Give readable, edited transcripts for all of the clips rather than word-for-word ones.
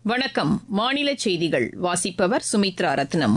வணக்கம். மாநில செய்திகள் வாசிப்பவர் சுமித்ரா ரத்னம்.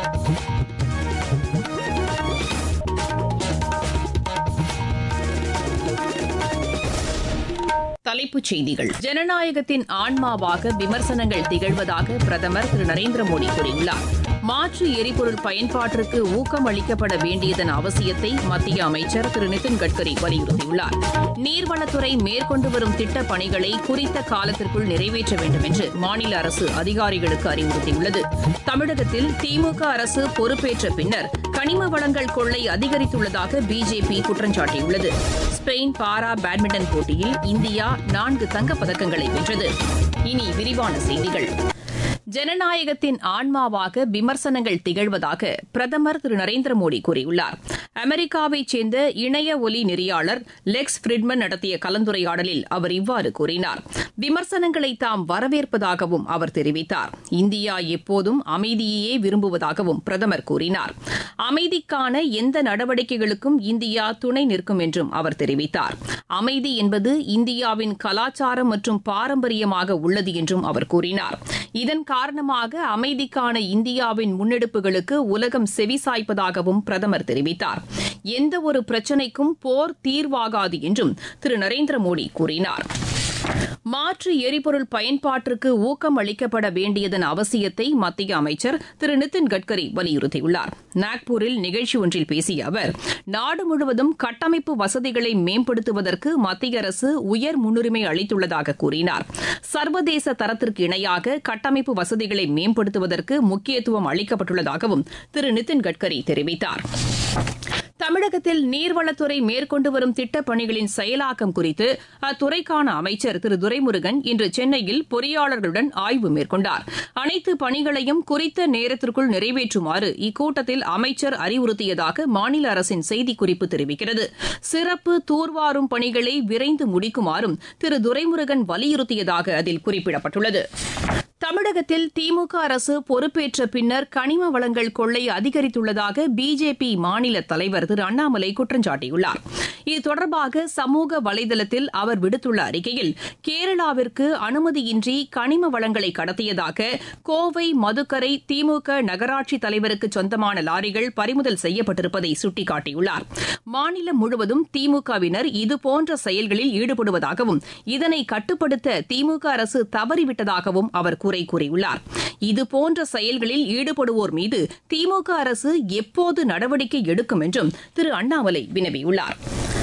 தலைப்புச் செய்திகள். ஜனநாயகத்தின் ஆன்மாவாக விமர்சனங்கள் திகழ்வதாக பிரதமர் திரு நரேந்திர மோடி கூறியுள்ளார். மாற்று எரிபொருள் பயன்பாட்டிற்கு ஊக்கம் அளிக்கப்பட வேண்டியதன் அவசியத்தை மத்திய அமைச்சர் திரு நிதின் கட்கரி வலியுறுத்தியுள்ளார். நீர்வளத்துறை மேற்கொண்டு வரும் திட்டப் பணிகளை குறித்த காலத்திற்குள் நிறைவேற்ற வேண்டும் என்று மாநில அரசு அதிகாரிகளுக்கு அறிவுறுத்தியுள்ளது. தமிழகத்தில் திமுக அரசு பொறுப்பேற்ற பின்னர் கனிம வளங்கள் கொள்ளை அதிகரித்துள்ளதாக பிஜேபி குற்றம் சாட்டியுள்ளது. ஸ்பெயின் பாரா பேட்மிண்டன் போட்டியில் இந்தியா 4 தங்கப்பதக்கங்களை வென்றது. இனி விரிவான செய்திகள். ஜனநாயகத்தின் ஆன்மாவாக விமர்சனங்கள் திகழ்வதாக பிரதமர் திரு நரேந்திர மோடி கூறியுள்ளார். அமெரிக்காவைச் சேர்ந்த இணைய ஒலி நெறியாளர் லெக்ஸ் ஃபிரிட்மன் நடத்திய கலந்துரையாடலில் அவர் இவ்வாறு கூறினார். விமர்சனங்களை தாம் வரவேற்பதாகவும் அவர் தெரிவித்தார். இந்தியா எப்போதும் அமைதியையே விரும்புவதாகவும் பிரதமர் கூறினார். அமைதிக்கான எந்த நடவடிக்கைகளுக்கும் இந்தியா துணை நிற்கும் என்றும் அவர் தெரிவித்தார். அமைதி என்பது இந்தியாவின் கலாச்சாரம் மற்றும் பாரம்பரியமாக உள்ளது என்றும் அவர் கூறினார். இதன் காரணமாக அமைதிக்கான இந்தியாவின் முன்னெடுப்புகளுக்கு உலகம் செவிசாய்ப்பதாகவும் பிரதமர் தெரிவித்தார். எந்தவொரு பிரச்சினைக்கும் போர் தீர்வாகாது என்றும் திரு நரேந்திர மோடி கூறினார். மாற்று எரிபொருள் பயன்பாட்டிற்கு ஊக்கம் அளிக்கப்பட வேண்டியதன் அவசியத்தை மத்திய அமைச்சர் திரு நிதின் கட்கரி வலியுறுத்தியுள்ளார். நாக்பூரில் நிகழ்ச்சி ஒன்றில் பேசிய அவர், நாடு முழுவதும் கட்டமைப்பு வசதிகளை மேம்படுத்துவதற்கு மத்திய அரசு உயர் முன்னுரிமை அளித்துள்ளதாக கூறினார். சர்வதேச தரத்திற்கு இணையாக கட்டமைப்பு வசதிகளை மேம்படுத்துவதற்கு முக்கியத்துவம் அளிக்கப்பட்டுள்ளதாகவும் திரு நிதின் கட்கரி தெரிவித்தார். தமிழகத்தில் நீர்வளத்துறை மேற்கொண்டு வரும் திட்டப் பணிகளின் செயலாக்கம் குறித்து அத்துறைக்கான அமைச்சர் திரு துரைமுருகன் இன்று சென்னையில் பொறியாளர்களுடன் ஆய்வு மேற்கொண்டார். அனைத்து பணிகளையும் குறித்த நேரத்திற்குள் நிறைவேற்றுமாறு இக்கூட்டத்தில் அமைச்சர் அறிவுறுத்தியதாக மாநில அரசின் செய்திக்குறிப்பு தெரிவிக்கிறது. சிறப்பு தூர்வாரும் பணிகளை விரைந்து முடிக்குமாறும் திரு துரைமுருகன் வலியுறுத்தியதாக அதில் குறிப்பிடப்பட்டுள்ளது. தமிழகத்தில் திமுக அரசு பொறுப்பேற்ற பின்னர் கனிம வளங்கள் கொள்ளை அதிகரித்துள்ளதாக பிஜேபி மாநில தலைவர் திரு அண்ணாமலை குற்றம் சாட்டியுள்ளார். இது தொடர்பாக சமூக வலைதளத்தில் அவர் விடுத்துள்ள அறிக்கையில், கேரளாவிற்கு அனுமதியின்றி கனிம வளங்களை கடத்தியதாக கோவை மதுக்கரை திமுக நகராட்சி தலைவருக்கு சொந்தமான லாரிகள் பறிமுதல் செய்யப்பட்டிருப்பதை சுட்டிக்காட்டியுள்ளார். மாநிலம் முழுவதும் திமுகவினர் இதுபோன்ற செயல்களில் ஈடுபடுவதாகவும் இதனை கட்டுப்படுத்த திமுக அரசு தவறிவிட்டதாகவும் அவர் குறை கூறியுள்ளார். இதுபோன்ற செயல்களில் ஈடுபடுவோர் மீது திமுக அரசு எப்போது நடவடிக்கை எடுக்கும் என்றும் திரு அண்ணாமலை வினவியுள்ளார்.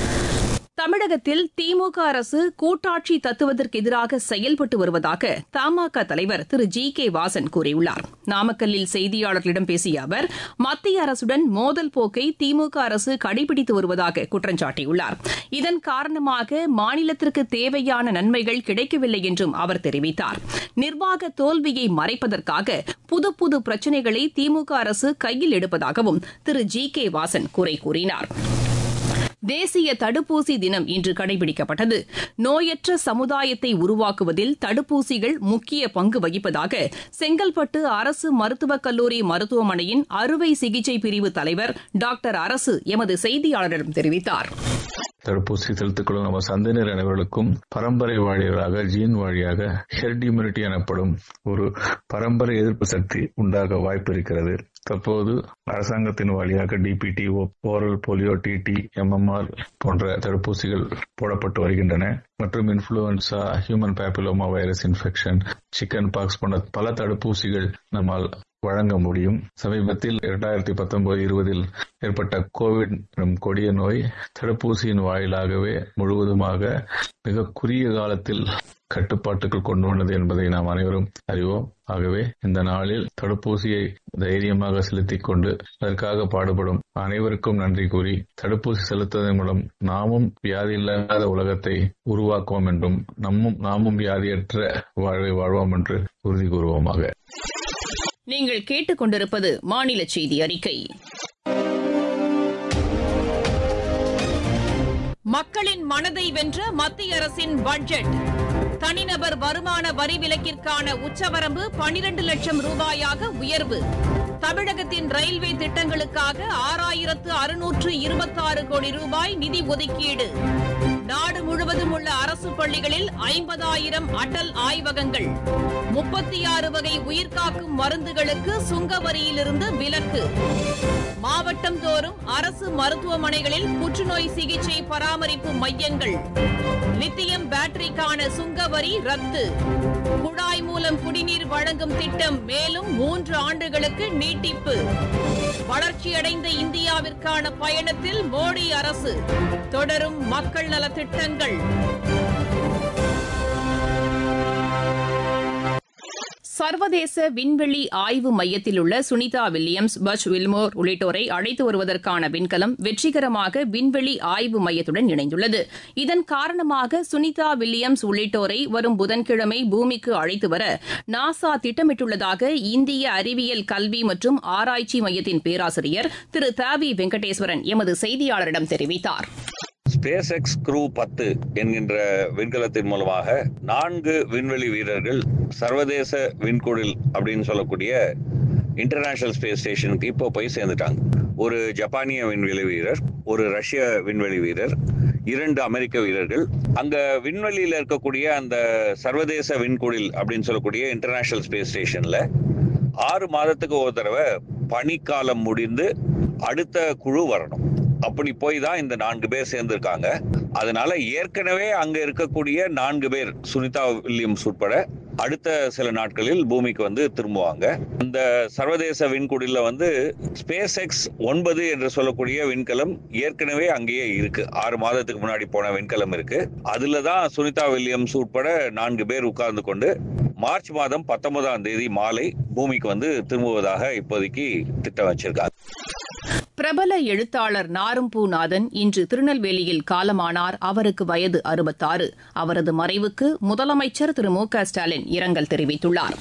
தமிழகத்தில் திமுக அரசு கூட்டாட்சி தத்துவத்திற்கு எதிராக செயல்பட்டு வருவதாக தமாக தலைவர் திரு ஜி.கே. வாசன் கூறியுள்ளார். நாமக்கல்லில் செய்தியாளர்களிடம் பேசிய அவர், மத்திய அரசுடன் மோதல் போக்கை திமுக அரசு கடைபிடித்து வருவதாக குற்றம் சாட்டியுள்ளார். இதன் காரணமாக மாநிலத்திற்கு தேவையான நன்மைகள் கிடைக்கவில்லை என்றும் அவர் தெரிவித்தார். நிர்வாக தோல்வியை மறைப்பதற்காக புது புது பிரச்சினைகளை திமுக அரசு கையில் எடுப்பதாகவும் திரு ஜி.கே. வாசன் குறை கூறினார். தேசிய தடுப்பூசி தினம் இன்று கடைபிடிக்கப்பட்டது. நோயற்ற சமுதாயத்தை உருவாக்குவதில் தடுப்பூசிகள் முக்கிய பங்கு வகிப்பதாக செங்கல்பட்டு அரசு மருத்துவக் கல்லூரி மருத்துவமனையின் அறுவை சிகிச்சை பிரிவு தலைவர் டாக்டர் அரசு எமது செய்தியாளரிடம் தெரிவித்தார். தடுப்பூசி செலுத்திக் கொள்ளும் நம்ம சந்ததியினர் அனைவருக்கும் பரம்பரை வாழியாக ஜீன் வாழியாக ஹெர்ட் இம்யூனிட்டி எனப்படும் ஒரு பரம்பரை எதிர்ப்பு சக்தி உண்டாக வாய்ப்பு இருக்கிறது. தற்போது அரசாங்கத்தின் வழியாக DPT, oral polio, DT, MMR போன்ற தடுப்பூசிகள் போடப்பட்டு வருகின்றன. மற்றும் influenza, human papilloma virus infection, chicken pox போன்ற பல தடுப்பூசிகள் நம்மால் வழங்க முடியும். சமீபத்தில் 2019-20 ஏற்பட்ட கோவிட் கொடிய நோய் தடுப்பூசியின் வாயிலாகவே முழுவதுமாக மிக குறுகிய காலத்தில் கட்டுப்பாட்டுக்குள் கொண்டு வந்தது என்பதை நாம் அனைவரும் அறிவோம். ஆகவே இந்த நாளில் தடுப்பூசியை தைரியமாக செலுத்திக் கொண்டு அதற்காக பாடுபடும் அனைவருக்கும் நன்றி கூறி, தடுப்பூசி செலுத்துவதன் மூலம் நாமும் வியாதி இல்லாத உலகத்தை உருவாக்குவோம் என்றும் நாமும் வியாதியற்ற வாழ்வை வாழ்வோம் என்று உறுதி கூறுவோமாக. நீங்கள் கேட்டுக்கொண்டிருப்பது மாநில செய்தி அறிக்கை. மக்களின் மனதை வென்ற மத்திய அரசின் பட்ஜெட். தனிநபர் வருமான வரி விலக்கிற்கான உச்சவரம்பு 12 லட்சம் ரூபாயாக உயர்வு. தமிழகத்தின் ரயில்வே திட்டங்களுக்காக 6626 கோடி ரூபாய் நிதி ஒதுக்கீடு. நாடு முழுவதும் உள்ள அரசு பள்ளிகளில் 50,000 அடல் ஆய்வகங்கள். 36 வகை உயிர்காக்கும் மருந்துகளுக்கு சுங்க வரியிலிருந்து விலக்கு. மாவட்டம் தோறும் அரசு மருத்துவமனைகளில் புற்றுநோய் சிகிச்சை பராமரிப்பு மையங்கள். லித்தியம் பேட்டரிக்கான சுங்க வரி ரத்து. குழாய் மூலம் குடிநீர் வழங்கும் திட்டம் மேலும் 3 ஆண்டுகளுக்கு நீட்டிப்பு. வளர்ச்சியடைந்த இந்தியாவிற்கான பயணத்தில் மோடி அரசு. தொடரும் மக்கள் நலத் திட்டங்கள். சர்வதேச விண்வெளி ஆய்வு மையத்தில் உள்ள சுனிதா வில்லியம்ஸ், பச் வில்மோர் உள்ளிட்டோரை அழைத்து வருவதற்கான விண்கலம் வெற்றிகரமாக விண்வெளி ஆய்வு மையத்துடன் இணைந்துள்ளது. இதன் காரணமாக சுனிதா வில்லியம்ஸ் உள்ளிட்டோரை வரும் புதன்கிழமை பூமிக்கு அழைத்து வர நாசா திட்டமிட்டுள்ளதாக இந்திய அறிவியல் கல்வி மற்றும் ஆராய்ச்சி மையத்தின் பேராசிரியர் திரு தாவி வெங்கடேஸ்வரன் எமது செய்தியாளரிடம் தெரிவித்தார். ஸ்பேஸ் எக்ஸ் க்ரூ 10 என்கின்ற விண்கலத்தின் மூலமாக 4 விண்வெளி வீரர்கள் சர்வதேச விண்குடில் அப்படின்னு சொல்லக்கூடிய இன்டர்நேஷனல் ஸ்பேஸ் ஸ்டேஷனுக்கு இப்போ போய் சேர்ந்துட்டாங்க. ஒரு ஜப்பானிய விண்வெளி வீரர், ஒரு ரஷ்ய விண்வெளி வீரர், 2 அமெரிக்க வீரர்கள். அங்க விண்வெளியில இருக்கக்கூடிய அந்த சர்வதேச விண்குடில் அப்படின்னு சொல்லக்கூடிய இன்டர்நேஷனல் ஸ்பேஸ் ஸ்டேஷன்ல 6 மாதத்துக்கு ஒரு தடவை பனிக்காலம் முடிந்து அடுத்த குழு வரணும். அப்படி போய் தான் இந்த 4 பேர் சேர்ந்திருக்காங்க. அதனால ஏற்கனவே அங்க இருக்கக்கூடிய 4 பேர் சுனிதா வில்லியம்ஸ் உட்பட அடுத்த சில நாட்களில் பூமிக்கு வந்து திரும்புவாங்க. இந்த சர்வதேச விண்குடில வந்து ஸ்பேஸ் எக்ஸ் 9 என்று சொல்லக்கூடிய விண்கலம் ஏற்கனவே அங்கேயே இருக்கு. 6 மாதத்துக்கு முன்னாடி போன விண்கலம் இருக்கு. அதுலதான் சுனிதா வில்லியம்ஸ் உட்பட 4 பேர் உட்கார்ந்து கொண்டு மார்ச் மாதம் 19ஆம் தேதி மாலை பூமிக்கு வந்து திரும்புவதாக இப்போதைக்கு திட்டம் வச்சிருக்காங்க. பிரபல எழுத்தாளர் நாரும்பூநாதன் இன்று திருநெல்வேலியில் காலமானார். அவருக்கு வயது 66. அவரது மறைவுக்கு முதலமைச்சர் திரு மு க ஸ்டாலின் இரங்கல் தெரிவித்துள்ளார்.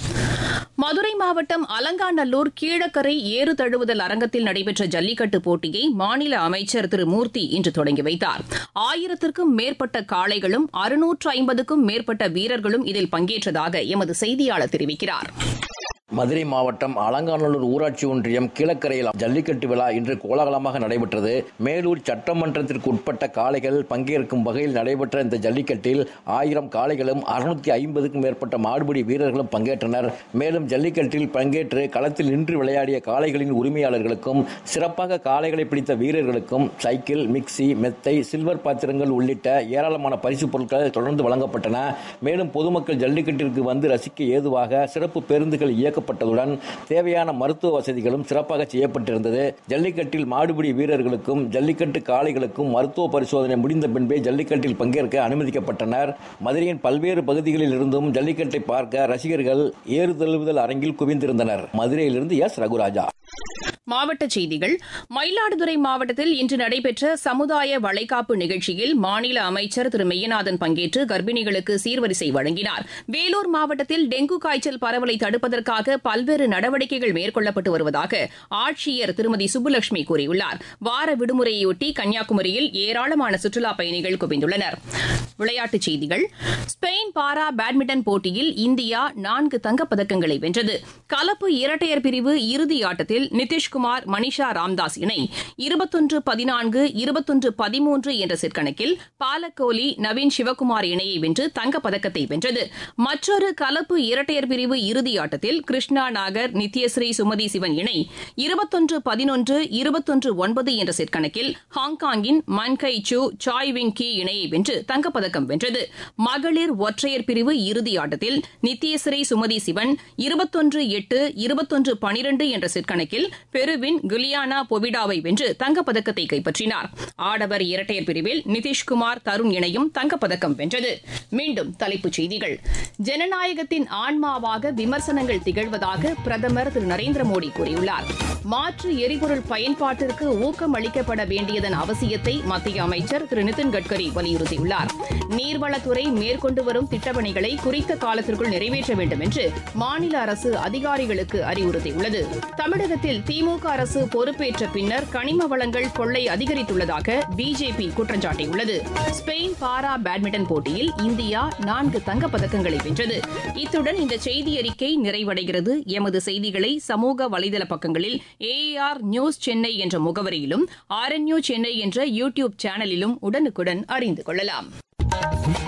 மதுரை மாவட்டம் அலங்காநல்லூர் கீழக்கரை ஏறு தழுவுதல் அரங்கத்தில் நடைபெற்ற ஜல்லிக்கட்டு போட்டியை மாநில அமைச்சர் திரு மூர்த்தி இன்று தொடங்கி வைத்தார். 1000க்கும் மேற்பட்ட காளைகளும் 650க்கும் மேற்பட்ட வீரர்களும் இதில் பங்கேற்றதாக எமது செய்தியாளர் தெரிவிக்கிறார். மதுரை மாவட்டம் அலங்காநல்லூர் ஊராட்சி ஒன்றியம் கீழக்கரையில் ஜல்லிக்கட்டு விழா இன்று கோலாகலமாக நடைபெற்றது. மேலூர் சட்டமன்றத்திற்கு உட்பட்ட காளைகள் பங்கேற்கும் வகையில் நடைபெற்ற இந்த ஜல்லிக்கட்டில் 1000 காளைகளும் 650க்கும் மேற்பட்ட மாடுபிடி வீரர்களும் பங்கேற்றனர். மேலும் ஜல்லிக்கட்டில் பங்கேற்று களத்தில் நின்று விளையாடிய காளைகளின் உரிமையாளர்களுக்கும் சிறப்பாக காளைகளை பிடித்த வீரர்களுக்கும் சைக்கிள், மிக்சி, மெத்தை, சில்வர் பாத்திரங்கள் உள்ளிட்ட ஏராளமான பரிசுப் பொருட்கள் தொடர்ந்து வழங்கப்பட்டன. மேலும் பொதுமக்கள் ஜல்லிக்கட்டிற்கு வந்து ரசிக்க ஏதுவாக சிறப்பு பேருந்துகள் இயக்கப்பட்டதுடன் தேவையான மருத்துவ வசதிகளும் சிறப்பாக செய்யப்பட்டிருந்தது. ஜல்லிக்கட்டில் மாடுபிடி வீரர்களுக்கும் ஜல்லிக்கட்டு காளைகளுக்கும் மருத்துவ பரிசோதனை முடிந்த பின்பே ஜல்லிக்கட்டில் பங்கேற்க அனுமதிக்கப்பட்டனர். மதுரையின் பல்வேறு பகுதிகளில் இருந்தும் ஜல்லிக்கட்டை பார்க்க ரசிகர்கள் ஏறு தழுவுதல் அரங்கில் குவிந்திருந்தனர். மதுரையிலிருந்து எஸ் ரகுராஜா. மாவட்டச் செய்திகள். மயிலாடுதுறை மாவட்டத்தில் இன்று நடைபெற்ற சமுதாய வளைகாப்பு நிகழ்ச்சியில் மாநில அமைச்சர் திரு மெய்யநாதன் பங்கேற்று கர்ப்பிணிகளுக்கு சீர்வரிசை வழங்கினார். வேலூர் மாவட்டத்தில் டெங்கு காய்ச்சல் பரவலை தடுப்பதற்காக பல்வேறு நடவடிக்கைகள் மேற்கொள்ளப்பட்டு வருவதாக ஆட்சியர் திருமதி சுப்புலட்சுமி கூறியுள்ளார். வார விடுமுறையொட்டி கன்னியாகுமரியில் ஏராளமான சுற்றுலாப் பயணிகள் குவிந்துள்ளனர். விளையாட்டுச் செய்திகள். ஸ்பெயின் பாரா பேட்மிண்டன் போட்டியில் இந்தியா 4 தங்கப்பதக்கங்களை வென்றது. கலப்பு இரட்டையர் பிரிவு இறுதி ஆட்டத்தில் நிதிஷ்குமார், மனிஷா ராம்தாஸ் இணை 21-14, 21-13 என்ற செட் கணக்கில் பாலக்கோலி, நவீன் சிவகுமார் இணையை வென்று தங்கப்பதக்கத்தை வென்றது. மற்றொரு கலப்பு இரட்டையர் பிரிவு இறுதி ஆட்டத்தில் கிருஷ்ணா நாகர், நித்யஸ்ரீ, சுமதி சிவன் இணை 21-11, 21-9 என்ற செட் கணக்கில் ஹாங்காங்கின் மன்கை சூ, சாய் விங் கி இணையை வென்று தங்கப்பதக்கம் வென்றது. மகளிர் ஒற்றையர் பிரிவு இறுதி ஆட்டத்தில் நித்யஸ்ரீ, சுமதி சிவன் 21-8, 21-12 என்ற செட் கணக்கில் பெருவின் குலியானா பொவிடாவை வென்று தங்கப்பதக்கத்தை கைப்பற்றினார். ஆடவர் இரட்டையர் பிரிவில் நிதிஷ்குமார், தருண் இணையும் தங்கப்பதக்கம் வென்றது. மீண்டும் தலைப்புச் செய்திகள். ஜனநாயகத்தின் ஆன்மாவாக விமர்சனங்கள் திகழ்வதாக பிரதமர் திரு நரேந்திர மோடி கூறியுள்ளார். மாற்று எரிபொருள் பயன்பாட்டிற்கு ஊக்கம் அளிக்கப்பட வேண்டியதன் அவசியத்தை மத்திய அமைச்சர் திரு நிதின் கட்கரி வலியுறுத்தியுள்ளார். நீர்வளத்துறை மேற்கொண்டு வரும் திட்டப்பணிகளை குறித்த காலத்திற்குள் நிறைவேற்ற வேண்டும் என்று மாநில அரசு அதிகாரிகளுக்கு அறிவுறுத்தியுள்ளது. தமிழகத்தில் திமுக திமுக அரசு பொறுப்பேற்ற பின்னர் கனிம வளங்கள் கொள்ளை அதிகரித்துள்ளதாக பிஜேபி குற்றம் சாட்டியுள்ளது. ஸ்பெயின் பாரா பேட்மிண்டன் போட்டியில் இந்தியா 4 தங்கப்பதக்கங்களை வென்றது. இத்துடன் இந்த செய்தியறிக்கை நிறைவடைகிறது. எமது செய்திகளை சமூக வலைதள பக்கங்களில் AR நியூஸ் சென்னை என்ற முகவரியிலும் RNU சென்னை என்ற யூடியூப் சேனலிலும் உடனுக்குடன் அறிந்து கொள்ளலாம்.